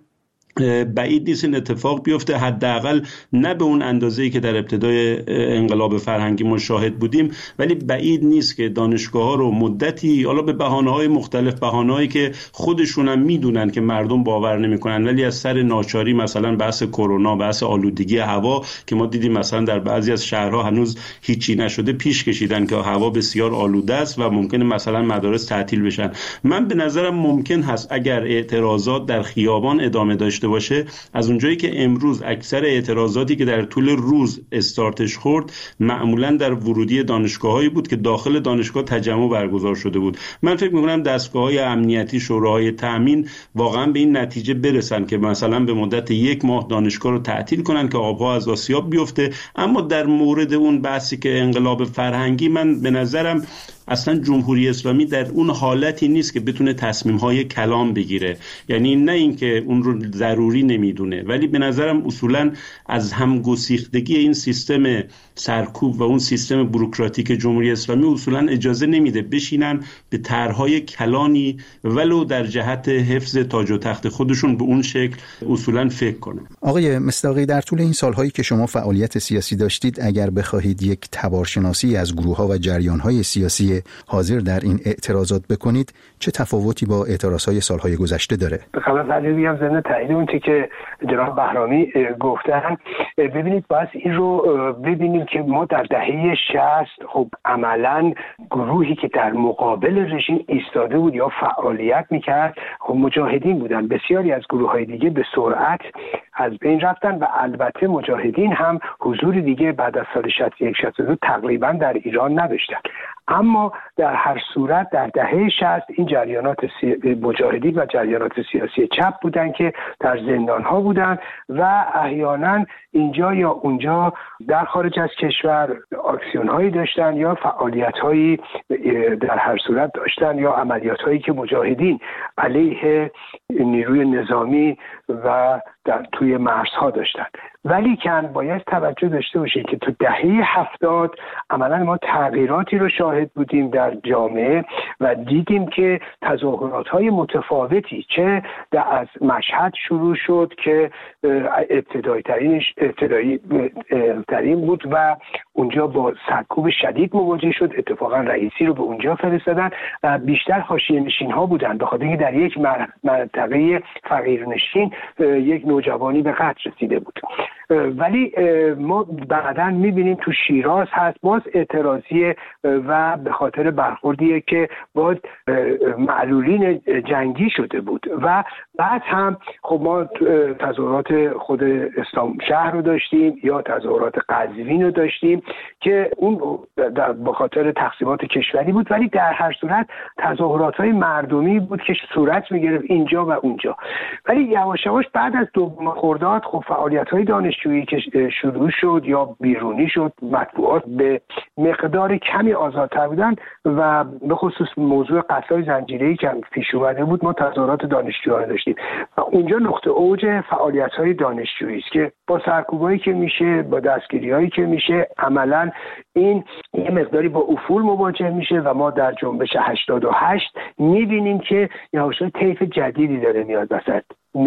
بعید نیست این اتفاق بیفته، حداقل نه به اون اندازه‌ای که در ابتدای انقلاب فرهنگی ما شاهد بودیم، ولی بعید نیست که دانشگاه‌ها رو مدتی، حالا به بهانه‌های مختلف، بهانه‌هایی که خودشون هم میدونن که مردم باور نمی‌کنن، ولی از سر ناچاری، مثلا بحث کرونا، بحث آلودگی هوا که ما دیدیم مثلا در بعضی از شهرها هنوز هیچی نشده، پیش کشیدن که هوا بسیار آلوده است و ممکنه مثلا مدارس تعطیل بشن. من به نظرم ممکن هست اگر اعتراضات در خیابان ادامه داشته باشه، از اونجایی که امروز اکثر اعتراضاتی که در طول روز استارتش خورد معمولا در ورودی دانشگاهایی بود که داخل دانشگاه تجمع برگزار شده بود. من فکر می‌کنم دستگاه‌های امنیتی، شوراهای تامین واقعا به این نتیجه برسن که مثلا به مدت یک ماه دانشگاه رو تعطیل کنن که آبها از آسیاب بیفته. اما در مورد اون بحثی که انقلاب فرهنگی، من به نظرم اصلا جمهوری اسلامی در اون حالتی نیست که بتونه تصمیم‌های کلام بگیره، یعنی نه اینکه اون رو ضروری نمیدونه، ولی به نظرم اصولا از همگسیختگی این سیستم سرکوب و اون سیستم بوروکراتیک جمهوری اسلامی اصولا اجازه نمیده بشینن به طرح‌های کلانی ولو در جهت حفظ تاج و تخت خودشون به اون شکل اصولا فکر کنن. آقای مصداقی، در طول این سال‌هایی که شما فعالیت سیاسی داشتید، اگر بخواهید یک تبارشناسی از گروه‌ها و جریان‌های سیاسی حاضر در این اعتراضات بکنید، چه تفاوتی با اعتراضهای سالهای گذشته داره؟ خب علی میگم ضمن تایید اون که جناب بهرامی گفتن، ببینید باز این رو ببینیم که ما در دهه شصت خب عملاً گروهی که در مقابل رژیم ایستاده بود یا فعالیت میکرد خب مجاهدین بودن. بسیاری از گروه‌های دیگه به سرعت از بین رفتن و البته مجاهدین هم حضور دیگه بعد از سال شصت و یک شصت و دو تقریبا در ایران نداشتن. اما در هر صورت در دهه شصت این جریانات سی... مجاهدین و جریانات سیاسی چپ بودن که در زندان‌ها بودن و احیانا اینجا یا اونجا در خارج از کشور آکسیون‌هایی داشتن یا فعالیت‌هایی در هر صورت داشتن یا عملیات‌هایی که مجاهدین علیه نیروی نظامی و در توی مرزها داشتن. ولی کن باید توجه داشته باشید که تو دهه هفتاد عملا ما تغییراتی رو شاهد بودیم در جامعه و دیدیم که تظاهرات‌های متفاوتی چه در از مشهد شروع شد که ابتدایی ترینش ابتدایی ترین بود و اونجا با سرکوب شدید مواجه شد. اتفاقا رئیسی رو به اونجا فرستادن و بیشتر حاشیه‌نشین‌ها بودن به خاطر اینکه در یک منطقه فقیرنشین یک نوجوانی به قتل رسیده بود. ولی ما بعداً می‌بینیم تو شیراز هست باز اعتراضی و به خاطر برخوردیه که با معلولین جنگی شده بود و بعد هم خب ما تظاهرات خود اسلام شهر رو داشتیم یا تظاهرات قزوین رو داشتیم که اون به خاطر تقسیمات کشوری بود، ولی در هر صورت تظاهرات‌های مردمی بود که صورت می‌گرفت اینجا و اونجا. ولی یواش یواش بعد از دوم خرداد خب فعالیت‌های دانشجویی که شروع شد یا بیرونی شد، مطبوعات به مقدار کمی آزادتر بودن و به خصوص موضوع قتل‌های زنجیره‌ای که پیش اومده بود ما تظاهرات دانشجویان داشتیم و اونجا نقطه اوج فعالیت‌های دانشجویی است که با سرکوبایی که میشه، با دستگیری‌هایی که میشه، عملاً این یه مقداری با افول مواجه میشه و ما در جنبش هشتاد و هشت می‌بینیم که یواش یواش طیف جدیدی داره میاد وسط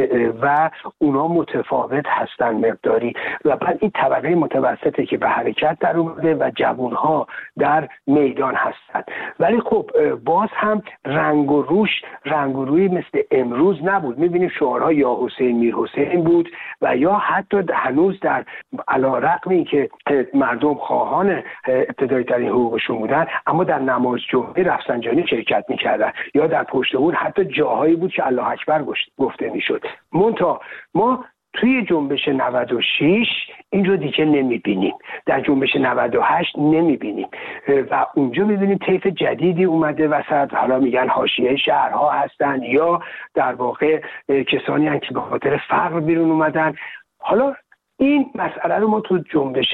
و اونا متفاوت هستن مقداری و بعد این طبقه متوسطه که به حرکت در اومده و جوانها در میدان هستن. ولی خب باز هم رنگ و روش رنگ و روی مثل امروز نبود. میبینیم شعارها یا حسین میر حسین بود و یا حتی هنوز در علیرغم اینکه مردم خواهان ابتدایی ترین حقوقشون بودن اما در نماز جمعه رفسنجانی شرکت میکردن یا در پشت بون حتی جاهایی بود که الله اکبر گفته میشد. منتها ما توی جنبش نود و شش این رو دیگه نمیبینیم، در جنبش نود و هشت نمیبینیم و اونجا میبینیم طیف جدیدی اومده وسط، حالا میگن حاشیه شهرها هستن یا در واقع کسانی هستن که به خاطر فقر بیرون اومدن. حالا این مسئله رو ما تو جنبش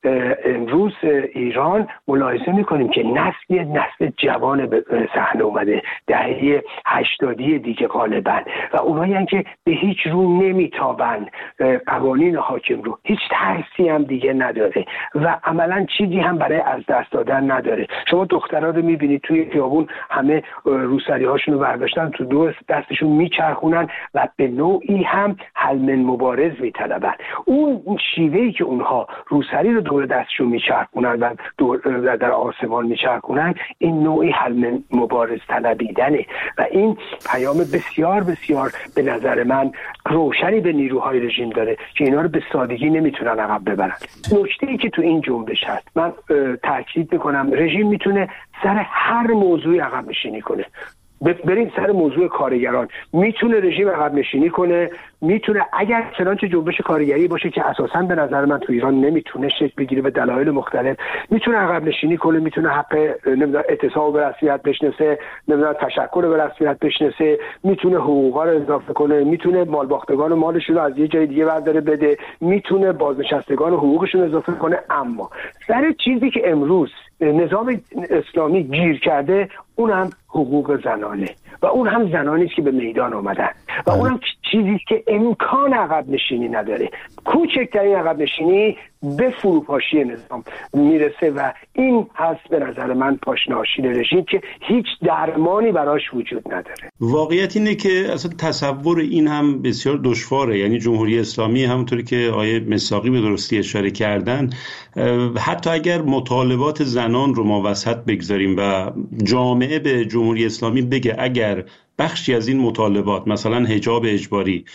امروز ایران ملاحظه میکنیم که نسل نسل جوان به صحنه اومده، دهه هشتادی دیگه غالبا، و اونایی که به هیچ رو نمیتابن قوانین حاکم رو، هیچ ترسی هم دیگه نداره و عملا چیزی هم برای از دست دادن نداره. شما دخترها رو میبینید توی خیابون همه روسری هاشون رو برداشتن تو دو دستشون میچرخونن و به نوعی هم حل من مبارز میطلبن. اون شیوهی که اونها روسری رو دور دستشون میچرخونن و دور در آسمان میچرخونن، این نوعی حل من مبارز طلبیدنه و این پیام بسیار بسیار به نظر من روشنی به نیروهای رژیم داره که اینا رو به سادگی نمیتونن عقب ببرن. نکته‌ای که تو این جنبش هست، من تاکید میکنم رژیم میتونه سر هر موضوعی عقب نشینی کنه. بریم سر موضوع کارگران، میتونه رژیم عقب نشینی کنه، میتونه اگر چنانچه جنبش کارگری باشه که اساساً به نظر من تو ایران نمیتونه شکل بگیره به دلایل مختلف، میتونه عقب نشینی کنه، میتونه حق نمیدونم اعتصاب به رسمیت بشناسه، نمیدونم تشکر به رسمیت بشناسه، میتونه حقوقا رو اضافه کنه، میتونه مالباختگان و مالشون رو از یه جای دیگه برداره بده، میتونه بازنشستگان و حقوقشون اضافه کنه. اما سر چیزی که امروز نظام اسلامی گیر کرده، اون هم حقوق زنانه و اون هم زنانی است که به میدان آمدن و اون هم چیزی است که امکان عقب نشینی نداره. کوچکترین عقب نشینی به فروپاشی نظام میرسه و این هست به نظر من پاشناشین رژیم که هیچ درمانی براش وجود نداره. واقعیت اینه که اصلا تصور این هم بسیار دشواره. یعنی جمهوری اسلامی همونطوری که آیه مساقی به درستی اشاره کردن، حتی اگر مطالبات زنان رو ما وسط بگذاریم و جامعه به جمهوری اسلامی بگه اگر بخشی از این مطالبات مثلا حجاب اجباری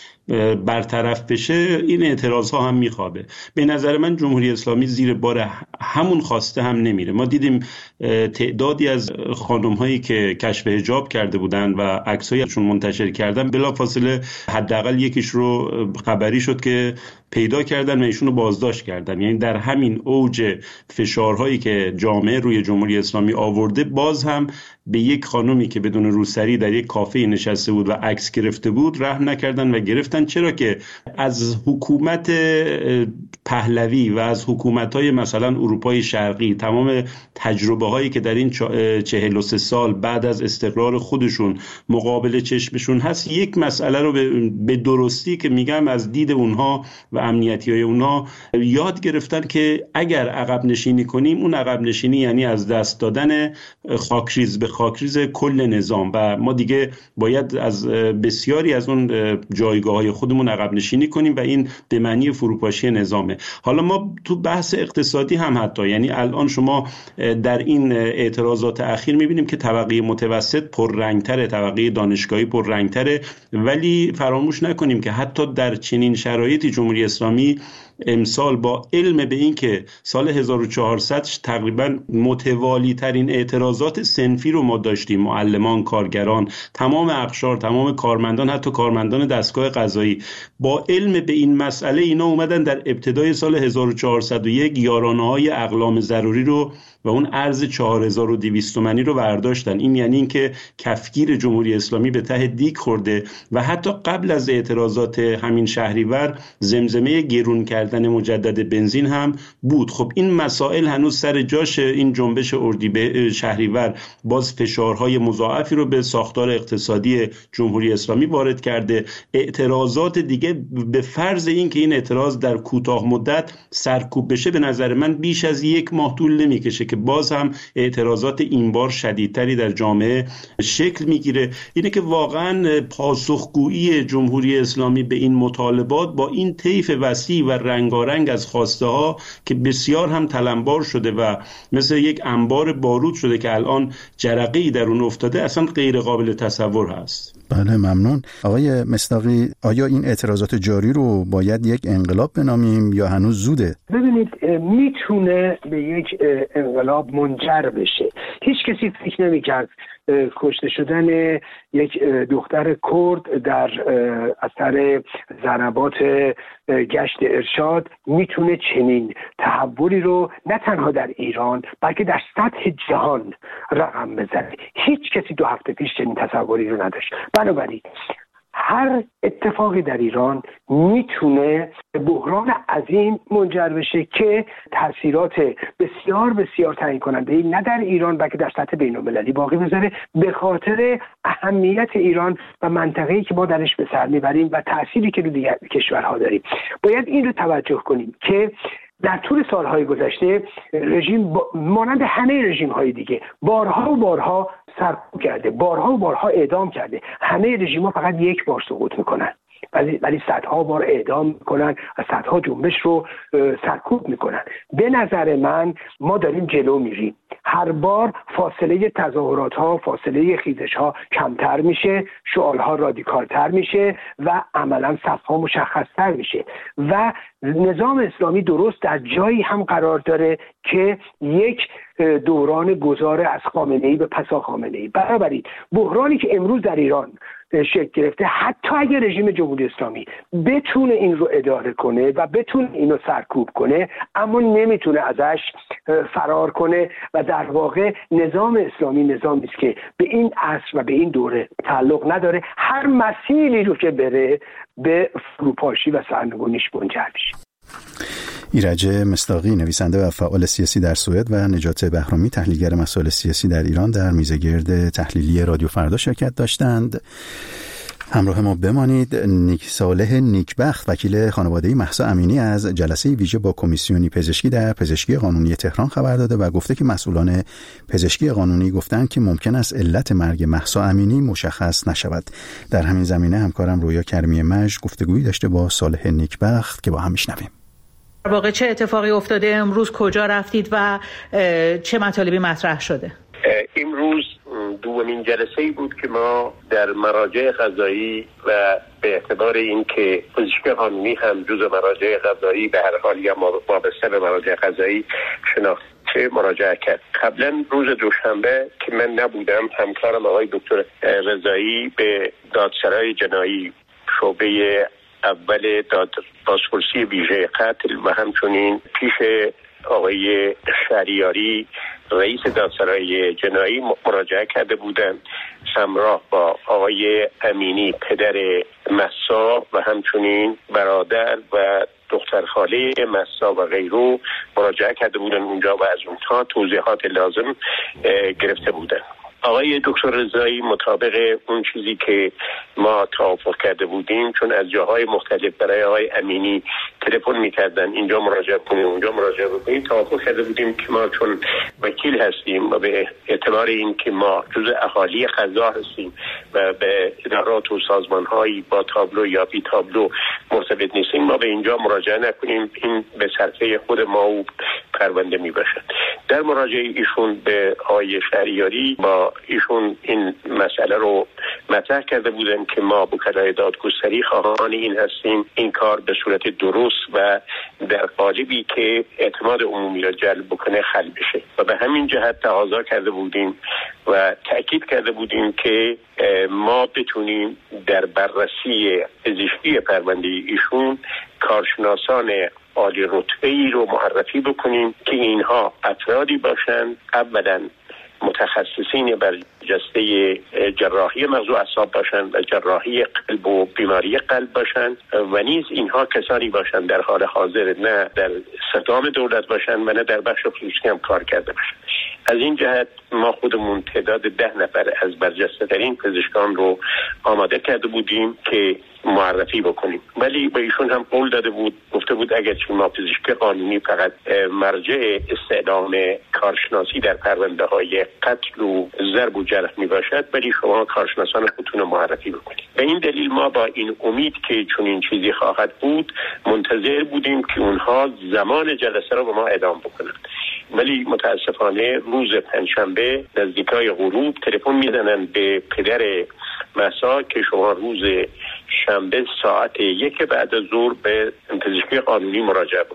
برطرف بشه، این اعتراض ها هم میخوابه. به نظر من جمهوری اسلامی زیر بار همون خواسته هم نمیره. ما دیدیم تعدادی از خانم هایی که کشف حجاب کرده بودن و عکسایشون منتشر کردن، بلافاصله حداقل یکیش رو خبری شد که پیدا کردن و ایشون رو بازداشت کردن. یعنی در همین اوج فشارهایی که جامعه روی جمهوری اسلامی آورده، باز هم به یک خانومی که بدون روسری در یک کافه نشسته بود و عکس گرفته بود رحم نکردن و گرفتن. چرا که از حکومت پهلوی و از حکومت‌های مثلا اروپای شرقی تمام تجربه هایی که در این چهل و سه سال بعد از استقرار خودشون مقابل چشمشون هست، یک مسئله رو به درستی که میگم از دید اونها و امنیتی های اونها یاد گرفتن که اگر عقب نشینی کنیم، اون عقب نشینی یعنی از دست دادن خاکریز به خاکریز کل نظام و ما دیگه باید از بسیاری از اون جایگاه های خودمون عقب نشینی کنیم و این به معنی فروپاشی نظامه. حالا ما تو بحث اقتصادی هم حتی، یعنی الان شما در این اعتراضات اخیر میبینیم که طبقه متوسط پررنگتره، طبقه دانشگاهی پررنگتره، ولی فراموش نکنیم که حتی در چنین شرایطی جمهوری اسلامی امسال با علم به این که سال هزار و چهارصد تقریبا متوالی ترین اعتراضات صنفی رو ما داشتیم، معلمان، کارگران، تمام اقشار، تمام کارمندان، حتی کارمندان دستگاه قضایی، با علم به این مسئله اینا اومدن در ابتدای سال هزار و چهارصد و یک یارانه‌های اقلام ضروری رو و اون ارز چهار هزار و دویست تومانی رو برداشتن. این یعنی این که کفگیر جمهوری اسلامی به ته دیگ خورده و حتی قبل از اعتراضات همین شهریور زمزمه گرون کردن مجدد بنزین هم بود. خب این مسائل هنوز سر جاش. این جنبش اردیبهشت شهریور باز فشارهای مضاعفی رو به ساختار اقتصادی جمهوری اسلامی وارد کرده. اعتراضات دیگه به فرض این که این اعتراض در کوتاه مدت سرکوب بشه، به نظر من بیش از یک ماه طول نمیکشه که باز هم اعتراضات این بار شدیدتری در جامعه شکل میگیره. اینه که واقعا پاسخگویی جمهوری اسلامی به این مطالبات با این طیف وسیع و رنگارنگ از خواسته ها که بسیار هم تلمبار شده و مثل یک انبار بارود شده که الان جرقه‌ای در اون افتاده، اصلا غیر قابل تصور هست. بله ممنون. آقای مصداقی، آیا این اعتراضات جاری رو باید یک انقلاب بنامیم یا هنوز زوده؟ ببینید، میتونه به یک انقلاب منجر بشه. هیچ کسی فکر نمی‌کرد کشته شدن یک دختر کرد در اثر ضربات گشت ارشاد میتونه چنین تحولی رو نه تنها در ایران بلکه در سطح جهان رقم بزنه. هیچ کسی دو هفته پیش چنین تصوری رو نداشت. بنابراین هر اتفاقی در ایران میتونه بحران عظیم منجر بشه که تاثیرات بسیار بسیار تعیین کننده نه در ایران بلکه در سطح بین‌المللی باقی بذاره، به خاطر اهمیت ایران و منطقه‌ای که ما درش به سر میبریم و تأثیری که رو دیگر کشورها داریم. باید این رو توجه کنیم که در طول سالهای گذشته رژیم مانند همه رژیم‌های دیگه بارها و بارها سرکوب کرده، بارها و بارها اعدام کرده. همه رژیم‌ها فقط یک بار سقوط میکنن، ولی ولی صدها بار اعدام میکنن و صدها جنبش رو سرکوب میکنن. به نظر من ما داریم جلو میریم، هر بار فاصله تظاهرات ها، فاصله خیزش ها کمتر میشه، شعار ها رادیکالتر میشه و عملا صف ها مشخصتر میشه و نظام اسلامی درست در جایی هم قرار داره که یک دوران گذار از خامنه‌ای به پسا خامنه‌ای. بنابراین بحرانی که امروز در ایران شکل گرفته، حتی اگر رژیم جمهوری اسلامی بتونه این رو اداره کنه و بتونه اینو سرکوب کنه، اما نمیتونه ازش فرار کنه و در واقع نظام اسلامی نظامی است که به این عصر و به این دوره تعلق نداره. هر مسیری رو که بره به فروپاشی و سرنگونیش منجر میشه. ایرج مصداقی، نویسنده و فعال سیاسی در سوئد، و نجات بهرامی، تحلیلگر مسائل سیاسی در ایران، در میزگرد تحلیلی رادیو فردا شرکت داشتند. همراه ما بمانید. نیک صالح نیکبخت، وکیل خانواده مهسا امینی، از جلسه ویژه با کمیسیونی پزشکی در پزشکی قانونی تهران خبر داده و گفته که مسئولان پزشکی قانونی گفتند که ممکن است علت مرگ مهسا امینی مشخص نشود. در همین زمینه همکارم رویا کریمی مجد گفتگویی داشته با صالح نیکبخت که با هم میشنویم. در واقع چه اتفاقی افتاده امروز، کجا رفتید و چه مطالبی مطرح شده؟ امروز دومین جلسه‌ای بود که ما در مراجع قضایی و به اعتبار اینکه پزشکی قانونی هم جزء مراجع قضایی به هر حال یا وابسته به مراجع قضایی شناخته مراجعه کرد. قبلا روز دوشنبه که من نبودم، همکارم آقای دکتر رضایی به دادسرای جنایی شعبه اول داد بازپرسی ویژه قتل و همچنین پیش آقای شهریاری رئیس دادسرای جنایی مراجعه کرده بودند، همراه با آقای امینی پدر مهسا و همچنین برادر و دختر خاله مهسا و غیره مراجعه کرده بودند اونجا و از اونها توضیحات لازم گرفته بودند. آقای دکتر رضایی مطابق اون چیزی که ما توافق کرده بودیم، چون از جاهای مختلف برای آقای امینی تلفن می‌کردن اینجا مراجعه کنیم اونجا مراجعه کنیم، توافق کرده بودیم که ما چون وکیل هستیم و به اعتبار این که ما جزء اهالی قضا هستیم و به ادارات و سازمان‌هایی با تابلو یا بی تابلو مرتبط نیستیم، ما به اینجا مراجعه نکنیم، این به صرفه خود ما و پرونده میباشد. در مراجعه ایشون به آقای شهریاری با ایشون این مسئله رو مطرح کرده بودن که ما وکلای دادگستری خواهان این هستیم این کار به صورت درست و در قالبی که اعتماد عمومی را جلب بکنه حل بشه و به همین جهت تقاضا کرده بودیم و تأکید کرده بودیم که ما بتونیم در بررسی پزشکی پرونده ایشون کارشناسان عالی رتبه‌ای رو معرفی بکنیم که اینها افرادی باشند اولاً متخصصین بر جسته جراحی مغز و اعصاب باشند و جراحی قلب و بیماری قلب باشند و نیز اینها کسانی باشند در حال حاضر نه در صدام دولت باشند و نه در بخش خصوصی هم کار کرده باشند. از این جهت ما خودمون تعداد ده نفر از برجسته ترین پزشکان رو آماده کرده بودیم که معرفی بکنیم، ولی به ایشون هم قول داده بود، گفته بود اگرچه ما پزشک قانونی فقط مرجع استعلام کارشناسی در پرونده های قتل و ضرب و جرح می باشد، ولی شما کارشناسان خودتون رو معرفی بکنید. به این دلیل ما با این امید که چون این چیزی خواهد بود منتظر بودیم که اونها زمان جلسه رو به ما اعلام بکنند، ولی متاسفانه روز پنجشنبه نزدیکای غروب تلفن میزنن به پدر مهسا که شما روز شنبه ساعت یک بعد از ظهر به پزشکی قانونی مراجعه بکنید. اون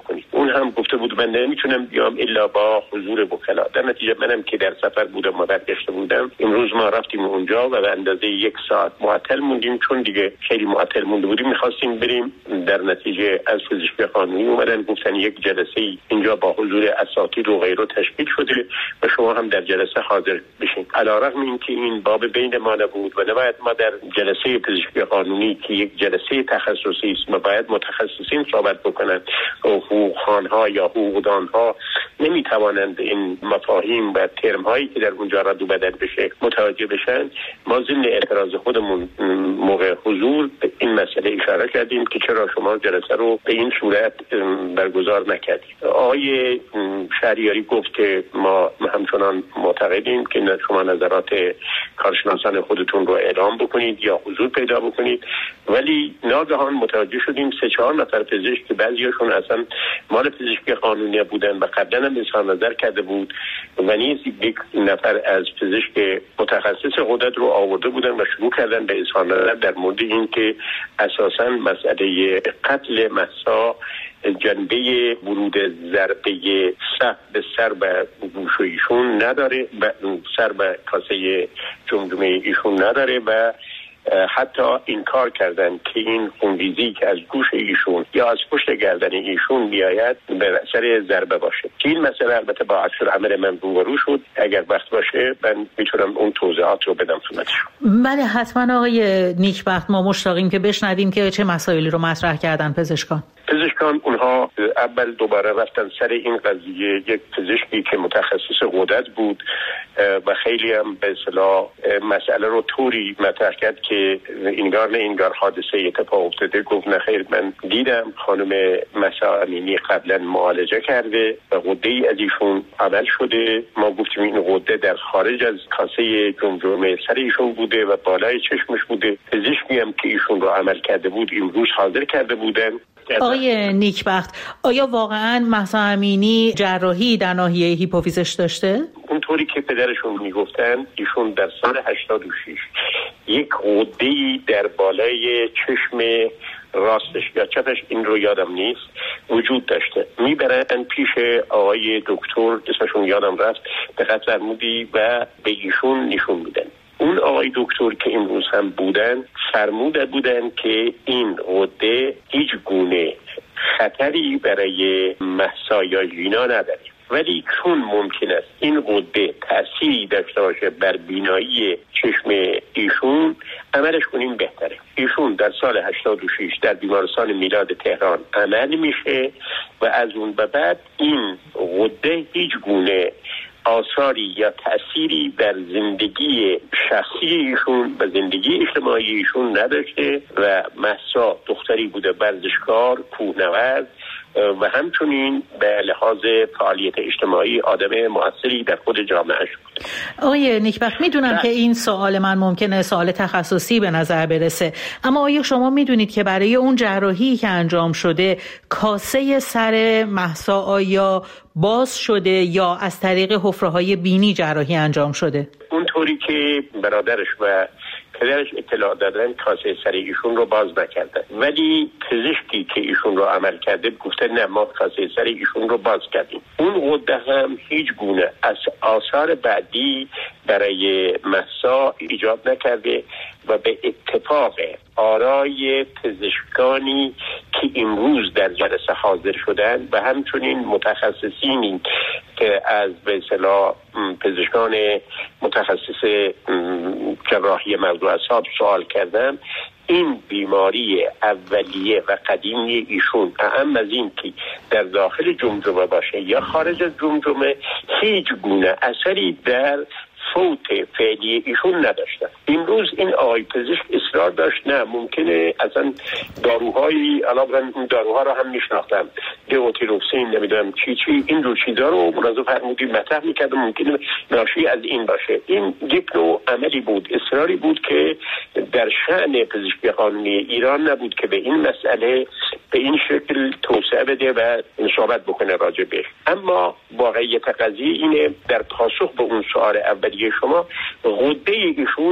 اون هم گفته بود من نمیتونم بیام الا با حضور وکلا. در نتیجه منم که در سفر بودم و برگشته بودم، امروز ما رفتیم اونجا و به اندازه یک ساعت معطل موندیم، چون دیگه خیلی معطل مونده بودیم. میخواستیم بریم، در نتیجه از پزشکی قانونی اومدن گفتن یک جلسه اینجا با حضور اساتید و غیره تشکیل شده و شما هم در جلسه حاضر بشین. علیرغم اینکه این باب بین ما نبود و نباید ما در جلسه پزشکی قانونی که یک جلسه تخصصی است و باید متخصصین صحبت بکنند، حقوقخوان‌ها یا حقوقدان‌ها نمیتوانند این مفاهیم و ترم‌هایی که در اونجا رد و بدل بشه متوجه بشن، ما ضمن اعتراض خودمون موقع حضور به این مسئله اشاره کردیم که چرا شما جلسه رو به این صورت برگزار نکردید. آقای شهریاری گفت که ما همچنان معتقدیم که شما نظرات کارشناسان خودتون رو اعلام بکنید یا حضور پیدا بکنید، ولی ناگهان متوجه شدیم سه چهار نفر پزشک که بعضیاشون اصلا مال پزشکی قانونی بودن و قبلا هم اظهار نظر کرده بود و نیز یک نفر از پزشک متخصص غدد رو آورده بودن و شروع کردن به اظهار نظر در مورد این که اساساً مسئله قتل مهسا جنبه ورود ضربه سه به سر به گوش ایشون نداره، سر به کاسه جمجمه ایشون نداره و حتی انکار کردن که این خونریزی که از گوش ایشون یا از پشت گردن ایشون بیاید به اثر ضربه باشه. که این مسئله البته با عکس العمل من روبرو شد. اگر وقت باشه من میتونم اون توضیحات رو بدم خدمتشون. بله حتما آقای نیکبخت، ما مشتاقیم که بشنویم که چه مسائلی رو مطرح کردن پزشکان. پزشکان اونها اول دوباره رفتن سر این قضیه. یک پزشکی که متخصص غدد بود و خیلی هم به اصطلاح مسئله رو طوری مطرح کرد که انگار نه انگار حادثه اتفاق افتاده. گفت نه خیر، من دیدم خانم مهسا امینی قبلا معالجه کرده و غده ای از ایشون عمل شده. ما گفتیم این غده در خارج از کاسه جمجمه سر ایشون بوده و بالای چشمش بوده. پزشکی هم که ایشون رو عمل کرده بود امروز حاضر کرده بودن. آقای نیکبخت، آیا واقعا مهسا امینی جراحی در ناحیه هیپوفیزش داشته؟ اونطوری که پدرشون میگفتن ایشون در سال هشتاد و شش یک غده‌ای در بالای چشم راستش یا چپش، این رو یادم نیست، وجود داشته. میبرن پیش آقای دکتر، اسمشون یادم رفت، دقت فرمودی، و به ایشون نشون میدن. اون آقای دکتر که امروز هم بودن فرموده بودن که این غده هیچ گونه خطری برای مهسا یا ژینا نداره، ولی چون ممکن است این غده تأثیری داشته باشه بر بینایی چشم ایشون، عملش کنیم بهتره. ایشون در سال هشتاد و شش در بیمارستان میلاد تهران عمل میشه و از اون به بعد این غده هیچ گونه آثاری یا تأثیری در زندگی شخصی ایشون و زندگی اجتماعی ایشون نداشته و مهسا دختری بوده ورزشکار، کوهنورد و همچنین به لحاظ فعالیت اجتماعی آدم مؤثری در خود جامعه شد. آقای نیکبخت، میدونم که این سوال من ممکنه سوال تخصصی به نظر برسه، اما آیا شما میدونید که برای اون جراحی که انجام شده کاسه سر مهسا آیا باز شده یا از طریق حفره‌های بینی جراحی انجام شده؟ اونطوری که برادرش و پدرش اطلاع دادن کاسه سر ایشون رو باز نکردن، ولی پزشکی که ایشون رو عمل کرده گفته نه ما کاسه سر ایشون رو باز کردیم. اون غده هم هیچ گونه از آثار بعدی برای مهسا ایجاد نکرده و به اتفاق آرای پزشکانی که امروز در جلسه حاضر شدن و همچنین متخصصینی که از به اصطلاح پزشکان متخصص جراحی موضوع اعصاب سوال کردن، این بیماری اولیه و قدیمی ایشون اهم از این که در داخل جمجمه باشه یا خارج از جمجمه هیچ گونه اثری در فوت فعلی ایشون نداشتن. امروز این آقای پزشک اصرار داشت نه ممکنه اصلا داروهایی، الان این داروها رو هم میشناختم، دیوتیروکسین نمیدونم چی چی، این رو چیزا رو مناظر فرمودی مطرح میکردم ممکنه ناشی از این باشه. این یک نوع عملی بود، اصراری بود که در شأن پزشکی قانونی ایران نبود که به این مسئله به این شکل توسعه بده و صحبت بکنه راجع بهش. اما واقعیت قضیه اینه، در پاسخ به اون سوال اولیه شما، غده ایشون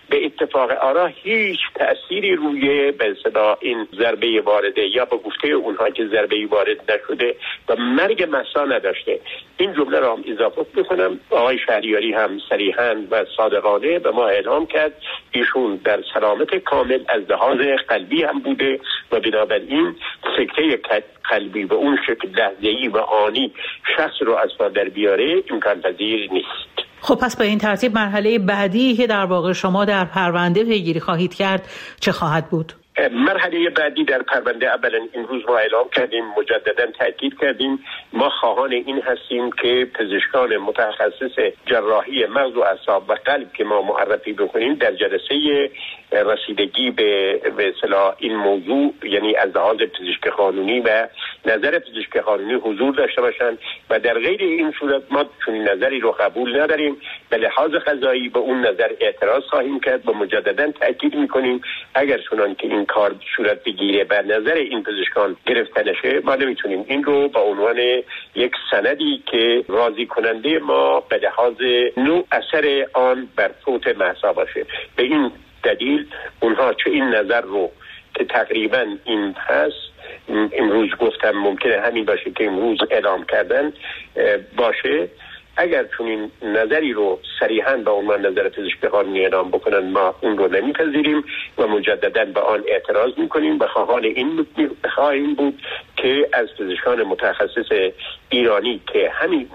به اتفاق آرا هیچ تأثیری روی به اصطلاح این ضربه وارده یا به گفته اونها که ضربه وارد نشده و مرگ مهسا نداشته. این جمله را هم اضافه میکنم. آقای شهریاری هم صریحاً و صادقانه به ما اعلام کرد ایشون در سلامت کامل از لحاظ قلبی هم بوده و بنابراین سکته قلبی به اون شکل لحظه‌ای و آنی شخص رو از پا در بیاره امکان پذیر نیست. خب پس به این ترتیب مرحله بعدی که در واقع شما در پرونده پیگیری خواهید کرد چه خواهد بود؟ مرحله بعدی در پرونده اولا امروز ما اعلام کردیم، مجددا تاکید کردیم ما خواهان این هستیم که پزشکان متخصص جراحی مغز و اعصاب و قلب که ما معرفی بکنیم در جلسه رسیدگی به به اصطلاح این موضوع، یعنی از لحاظ پزشک قانونی و نظر پزشک قانونی حضور داشته باشند و در غیر این صورت ما چون نظری رو قبول نداریم به لحاظ قضایی به اون نظر اعتراض خواهیم کرد و مجددا تاکید میکنیم اگر چنان که این کار صورت بگیره بر نظر این پزشکان گرفته نشه ما نمیتونیم این رو با عنوان یک سندی که راضی کننده ما به لحاظ نوع اثر آن بر فوت مهسا باشه. به این دلیل اونها چه این نظر رو که تقریبا این هست امروز گفتم ممکنه همین باشه که امروز اعلام کردن باشه، اگر چون این نظری رو صریحاً به عنوان نظر پزشک قانونی اعلام بکنن ما اون رو نمیپذیریم و مجددا به آن اعتراض میکنیم و خواهان این خواهیم بود که از پزشکان متخصص ایرانی که همین